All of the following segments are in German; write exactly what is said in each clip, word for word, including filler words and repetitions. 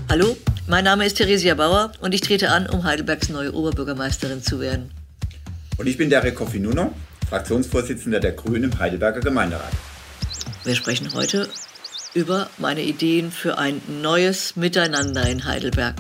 Hallo, mein Name ist Theresia Bauer und ich trete an, um Heidelbergs neue Oberbürgermeisterin zu werden. Und ich bin Derek Koffi-Nuno, Fraktionsvorsitzender der Grünen im Heidelberger Gemeinderat. Wir sprechen heute über meine Ideen für ein neues Miteinander in Heidelberg.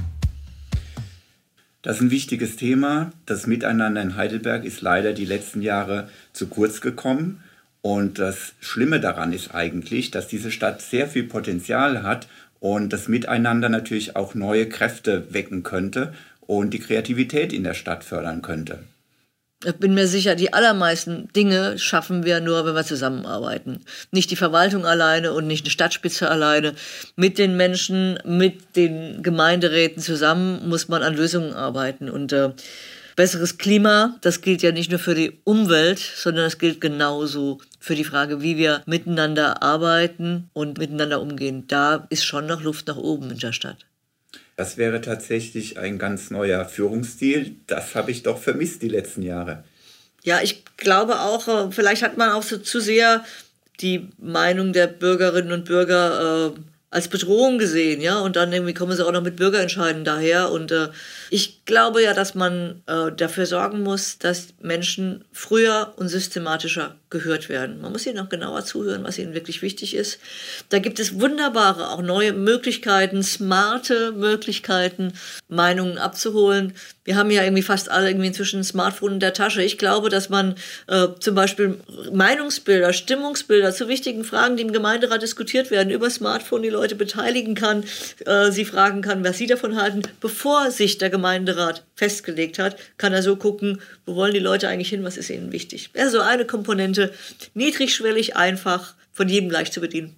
Das ist ein wichtiges Thema. Das Miteinander in Heidelberg ist leider die letzten Jahre zu kurz gekommen. Und das Schlimme daran ist eigentlich, dass diese Stadt sehr viel Potenzial hat und das Miteinander natürlich auch neue Kräfte wecken könnte und die Kreativität in der Stadt fördern könnte. Ich bin mir sicher, die allermeisten Dinge schaffen wir nur, wenn wir zusammenarbeiten. Nicht die Verwaltung alleine und nicht eine Stadtspitze alleine. Mit den Menschen, mit den Gemeinderäten zusammen muss man an Lösungen arbeiten. Und äh, besseres Klima, das gilt ja nicht nur für die Umwelt, sondern das gilt genauso für die Frage, wie wir miteinander arbeiten und miteinander umgehen. Da ist schon noch Luft nach oben in der Stadt. Das wäre tatsächlich ein ganz neuer Führungsstil. Das habe ich doch vermisst die letzten Jahre. Ja, ich glaube auch, vielleicht hat man auch so zu sehr die Meinung der Bürgerinnen und Bürger äh, als Bedrohung gesehen, ja, und dann irgendwie kommen sie auch noch mit Bürgerentscheiden daher. Und äh, ich glaube ja, dass man äh, dafür sorgen muss, dass Menschen früher und systematischer gehört werden. Man muss ihnen auch genauer zuhören, was ihnen wirklich wichtig ist. Da gibt es wunderbare, auch neue Möglichkeiten, smarte Möglichkeiten, Meinungen abzuholen. Wir haben ja irgendwie fast alle irgendwie inzwischen ein Smartphone in der Tasche. Ich glaube, dass man äh, zum Beispiel Meinungsbilder, Stimmungsbilder zu wichtigen Fragen, die im Gemeinderat diskutiert werden, über Smartphone die Leute beteiligen kann, äh, sie fragen kann, was sie davon halten. Bevor sich der Gemeinderat festgelegt hat, kann er so gucken, wo wollen die Leute eigentlich hin, was ist ihnen wichtig. Also eine Komponente, niedrigschwellig, einfach, von jedem gleich zu bedienen.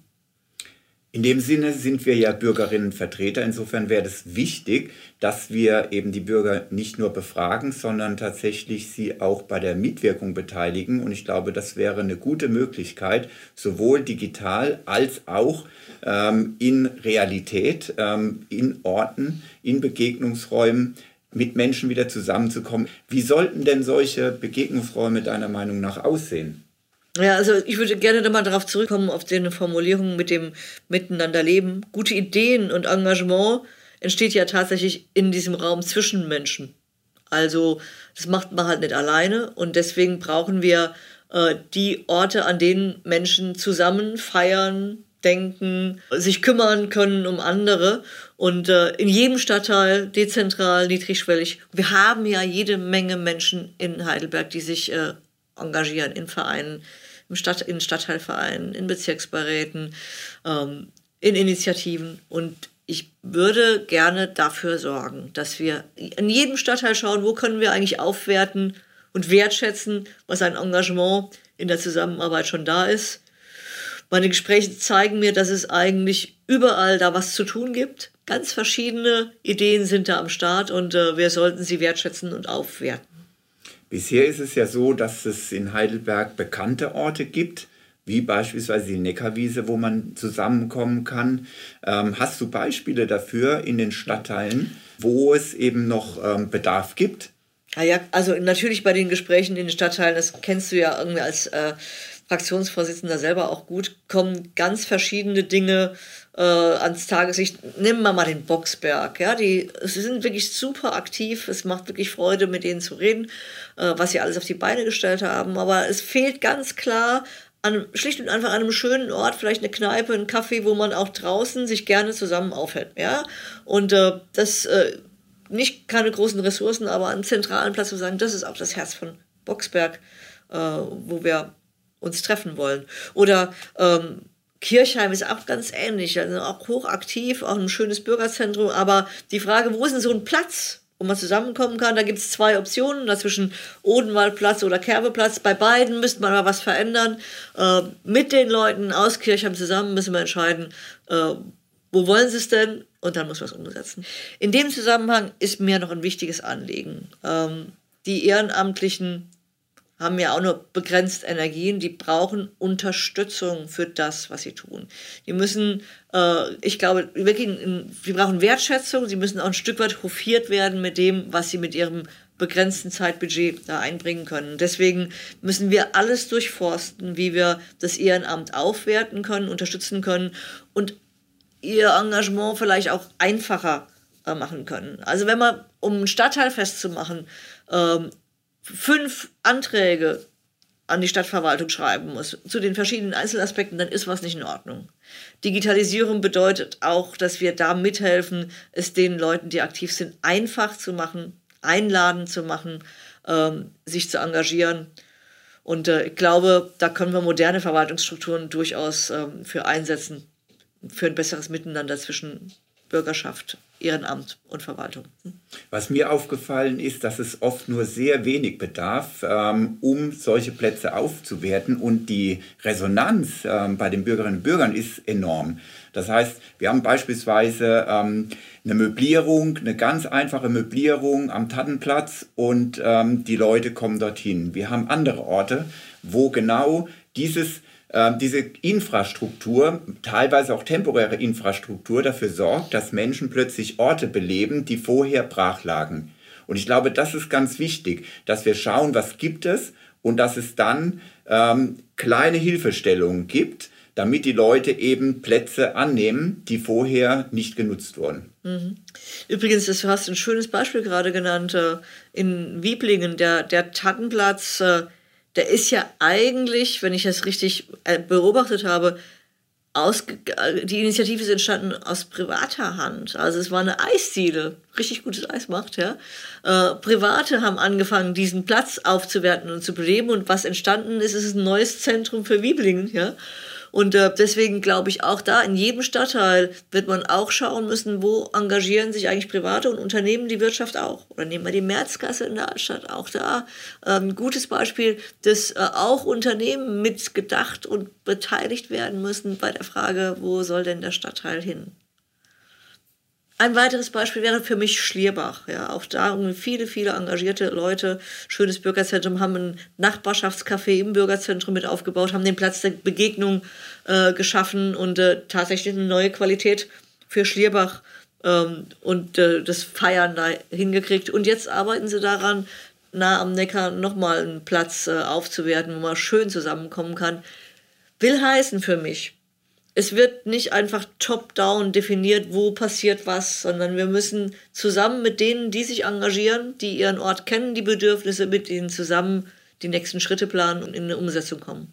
In dem Sinne sind wir ja Bürgerinnenvertreter. Insofern wäre es wichtig, dass wir eben die Bürger nicht nur befragen, sondern tatsächlich sie auch bei der Mitwirkung beteiligen. Und ich glaube, das wäre eine gute Möglichkeit, sowohl digital als auch ähm, in Realität, ähm, in Orten, in Begegnungsräumen mit Menschen wieder zusammenzukommen. Wie sollten denn solche Begegnungsräume deiner Meinung nach aussehen? Ja, also ich würde gerne nochmal darauf zurückkommen, auf die Formulierung mit dem Miteinanderleben. Gute Ideen und Engagement entsteht ja tatsächlich in diesem Raum zwischen Menschen. Also das macht man halt nicht alleine und deswegen brauchen wir äh, die Orte, an denen Menschen zusammen feiern, denken, sich kümmern können um andere und äh, in jedem Stadtteil, dezentral, niedrigschwellig. Wir haben ja jede Menge Menschen in Heidelberg, die sich äh, engagieren in Vereinen, im Stadt, in Stadtteilvereinen, in Bezirksbeiräten, ähm, in Initiativen. Und ich würde gerne dafür sorgen, dass wir in jedem Stadtteil schauen, wo können wir eigentlich aufwerten und wertschätzen, was ein Engagement in der Zusammenarbeit schon da ist. Meine Gespräche zeigen mir, dass es eigentlich überall da was zu tun gibt. Ganz verschiedene Ideen sind da am Start und äh, wir sollten sie wertschätzen und aufwerten. Bisher ist es ja so, dass es in Heidelberg bekannte Orte gibt, wie beispielsweise die Neckarwiese, wo man zusammenkommen kann. Ähm, hast du Beispiele dafür in den Stadtteilen, wo es eben noch ähm, Bedarf gibt? Ja, ja, also natürlich bei den Gesprächen in den Stadtteilen, das kennst du ja irgendwie als äh, Fraktionsvorsitzender selber auch gut, kommen ganz verschiedene Dinge äh, ans Tageslicht. Nehmen wir mal den Boxberg. Ja, die sie sind wirklich super aktiv. Es macht wirklich Freude, mit denen zu reden, äh, was sie alles auf die Beine gestellt haben. Aber es fehlt ganz klar an, schlicht und einfach an einem schönen Ort, vielleicht eine Kneipe, ein Café, wo man auch draußen sich gerne zusammen aufhält. Ja? Und äh, das äh, nicht keine großen Ressourcen, aber einen zentralen Platz, wo wir sagen, das ist auch das Herz von Boxberg, äh, wo wir uns treffen wollen. Oder ähm, Kirchheim ist auch ganz ähnlich, also auch hochaktiv, auch ein schönes Bürgerzentrum, aber die Frage, wo ist denn so ein Platz, wo man zusammenkommen kann, da gibt es zwei Optionen, dazwischen Odenwaldplatz oder Kerbeplatz, bei beiden müsste man mal was verändern. Äh, mit den Leuten aus Kirchheim zusammen müssen wir entscheiden, äh, wo wollen sie es denn? Und dann muss man es umsetzen. In dem Zusammenhang ist mir noch ein wichtiges Anliegen. Ähm, die Ehrenamtlichen haben ja auch nur begrenzt Energien, die brauchen Unterstützung für das, was sie tun. Die müssen, äh, ich glaube, wirklich, sie brauchen Wertschätzung, sie müssen auch ein Stück weit hofiert werden mit dem, was sie mit ihrem begrenzten Zeitbudget da einbringen können. Deswegen müssen wir alles durchforsten, wie wir das Ehrenamt aufwerten können, unterstützen können und ihr Engagement vielleicht auch einfacher äh, machen können. Also wenn man, um ein Stadtteilfest zu machen, ähm, fünf Anträge an die Stadtverwaltung schreiben muss, zu den verschiedenen Einzelaspekten, dann ist was nicht in Ordnung. Digitalisierung bedeutet auch, dass wir da mithelfen, es den Leuten, die aktiv sind, einfach zu machen, einladend zu machen, ähm, sich zu engagieren. Und äh, ich glaube, da können wir moderne Verwaltungsstrukturen durchaus ähm, für einsetzen, für ein besseres Miteinander zwischen Bürgerschaft, Ehrenamt und Verwaltung. Was mir aufgefallen ist, dass es oft nur sehr wenig bedarf, ähm, um solche Plätze aufzuwerten, und die Resonanz ähm, bei den Bürgerinnen und Bürgern ist enorm. Das heißt, wir haben beispielsweise ähm, eine Möblierung, eine ganz einfache Möblierung am Tannenplatz, und ähm, die Leute kommen dorthin. Wir haben andere Orte, wo genau dieses diese Infrastruktur, teilweise auch temporäre Infrastruktur, dafür sorgt, dass Menschen plötzlich Orte beleben, die vorher brach lagen. Und ich glaube, das ist ganz wichtig, dass wir schauen, was gibt es, und dass es dann ähm, kleine Hilfestellungen gibt, damit die Leute eben Plätze annehmen, die vorher nicht genutzt wurden. Mhm. Übrigens, du hast ein schönes Beispiel gerade genannt, in Wieblingen, der, der Tannenplatz, der ist ja eigentlich, wenn ich das richtig beobachtet habe, ausge- die Initiative ist entstanden aus privater Hand. Also es war eine Eisdiele, richtig gutes Eis macht, ja. Äh, Private haben angefangen, diesen Platz aufzuwerten und zu beleben, und was entstanden ist, ist ein neues Zentrum für Wieblingen, ja. Und äh, deswegen glaube ich, auch da in jedem Stadtteil wird man auch schauen müssen, wo engagieren sich eigentlich Private und Unternehmen, die Wirtschaft auch. Oder nehmen wir die Märzgasse in der Altstadt, auch da äh, ein gutes Beispiel, dass äh, auch Unternehmen mitgedacht und beteiligt werden müssen bei der Frage, wo soll denn der Stadtteil hin? Ein weiteres Beispiel wäre für mich Schlierbach. Ja, auch da viele, viele engagierte Leute, schönes Bürgerzentrum, haben ein Nachbarschaftscafé im Bürgerzentrum mit aufgebaut, haben den Platz der Begegnung äh, geschaffen und äh, tatsächlich eine neue Qualität für Schlierbach ähm, und äh, das Feiern da hingekriegt. Und jetzt arbeiten sie daran, nah am Neckar nochmal einen Platz äh, aufzuwerten, wo man schön zusammenkommen kann. Will heißen für mich, es wird nicht einfach top-down definiert, wo passiert was, sondern wir müssen zusammen mit denen, die sich engagieren, die ihren Ort kennen, die Bedürfnisse, mit denen zusammen die nächsten Schritte planen und in eine Umsetzung kommen.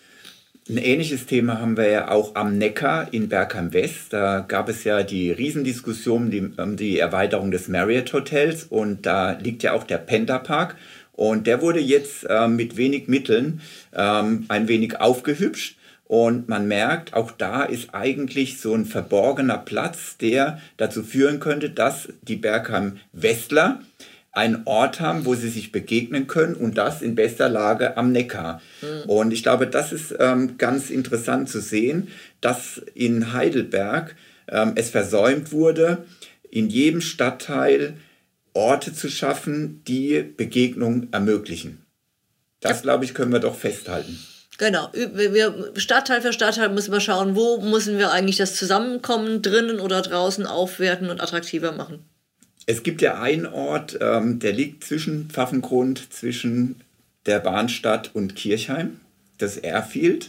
Ein ähnliches Thema haben wir ja auch am Neckar in Bergheim-West. Da gab es ja die Riesendiskussion um die, die Erweiterung des Marriott Hotels, und da liegt ja auch der Penta-Park, und der wurde jetzt äh, mit wenig Mitteln ähm, ein wenig aufgehübscht. Und man merkt, auch da ist eigentlich so ein verborgener Platz, der dazu führen könnte, dass die Bergheim-Westler einen Ort haben, wo sie sich begegnen können, und das in bester Lage am Neckar. Mhm. Und ich glaube, das ist ähm, ganz interessant zu sehen, dass in Heidelberg ähm, es versäumt wurde, in jedem Stadtteil Orte zu schaffen, die Begegnung ermöglichen. Das, ja, glaube ich, können wir doch festhalten. Genau, wir, Stadtteil für Stadtteil müssen wir schauen, wo müssen wir eigentlich das Zusammenkommen drinnen oder draußen aufwerten und attraktiver machen. Es gibt ja einen Ort, ähm, der liegt zwischen Pfaffengrund, zwischen der Bahnstadt und Kirchheim, das Erfield.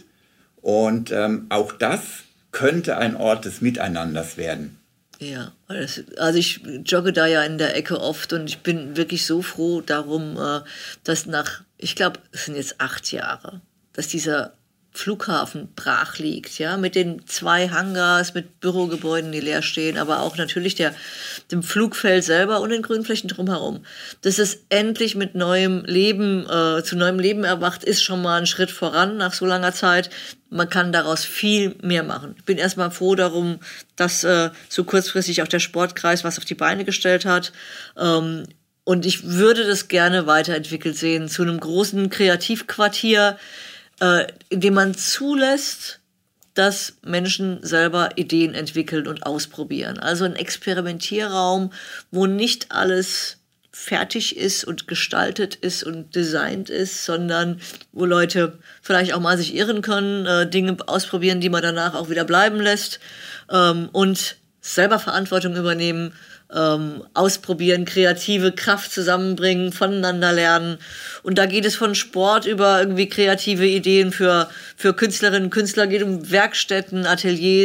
Und ähm, auch das könnte ein Ort des Miteinanders werden. Ja, also ich jogge da ja in der Ecke oft, und ich bin wirklich so froh darum, dass nach, ich glaube, es sind jetzt acht Jahre, dass dieser Flughafen brach liegt, ja, mit den zwei Hangars, mit Bürogebäuden, die leer stehen, aber auch natürlich der, dem Flugfeld selber und den Grünflächen drumherum. Dass es endlich mit neuem Leben, äh, zu neuem Leben erwacht, ist schon mal ein Schritt voran nach so langer Zeit. Man kann daraus viel mehr machen. Ich bin erstmal froh darum, dass äh, so kurzfristig auch der Sportkreis was auf die Beine gestellt hat. Ähm, und ich würde das gerne weiterentwickelt sehen zu einem großen Kreativquartier, äh, indem man zulässt, dass Menschen selber Ideen entwickeln und ausprobieren. Also ein Experimentierraum, wo nicht alles fertig ist und gestaltet ist und designt ist, sondern wo Leute vielleicht auch mal sich irren können, äh, Dinge ausprobieren, die man danach auch wieder bleiben lässt, ähm, und selber Verantwortung übernehmen, ähm, ausprobieren, kreative Kraft zusammenbringen, voneinander lernen. Und da geht es von Sport über irgendwie kreative Ideen für, für Künstlerinnen und Künstler, geht um Werkstätten, Ateliers,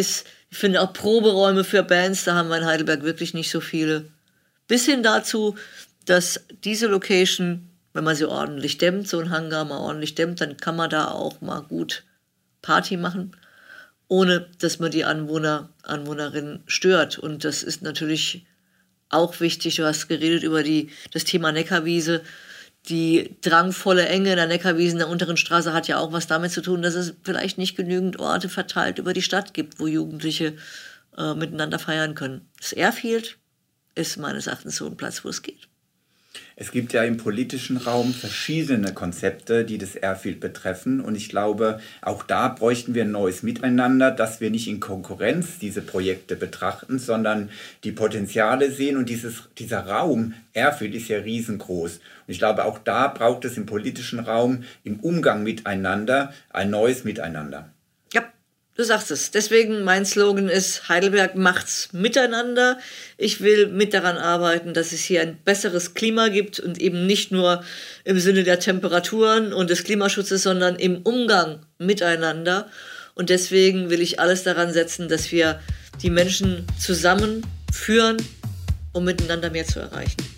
Ich finde auch Proberäume für Bands, da haben wir in Heidelberg wirklich nicht so viele. Bis hin dazu, dass diese Location, wenn man sie ordentlich dämmt, so ein Hangar mal ordentlich dämmt, dann kann man da auch mal gut Party machen, ohne dass man die Anwohner, Anwohnerinnen stört. Und das ist natürlich auch wichtig. Du hast geredet über die, das Thema Neckarwiese. Die drangvolle Enge der Neckarwiese in der unteren Straße hat ja auch was damit zu tun, dass es vielleicht nicht genügend Orte verteilt über die Stadt gibt, wo Jugendliche äh, miteinander feiern können. Das Airfield ist meines Erachtens so ein Platz, wo es geht. Es gibt ja im politischen Raum verschiedene Konzepte, die das Airfield betreffen. Und ich glaube, auch da bräuchten wir ein neues Miteinander, dass wir nicht in Konkurrenz diese Projekte betrachten, sondern die Potenziale sehen. Und dieses, dieser Raum Airfield ist ja riesengroß. Und ich glaube, auch da braucht es im politischen Raum, im Umgang miteinander, ein neues Miteinander. Ja, du sagst es. Deswegen mein Slogan ist, Heidelberg macht's miteinander. Ich will mit daran arbeiten, dass es hier ein besseres Klima gibt und eben nicht nur im Sinne der Temperaturen und des Klimaschutzes, sondern im Umgang miteinander. Und deswegen will ich alles daran setzen, dass wir die Menschen zusammenführen, um miteinander mehr zu erreichen.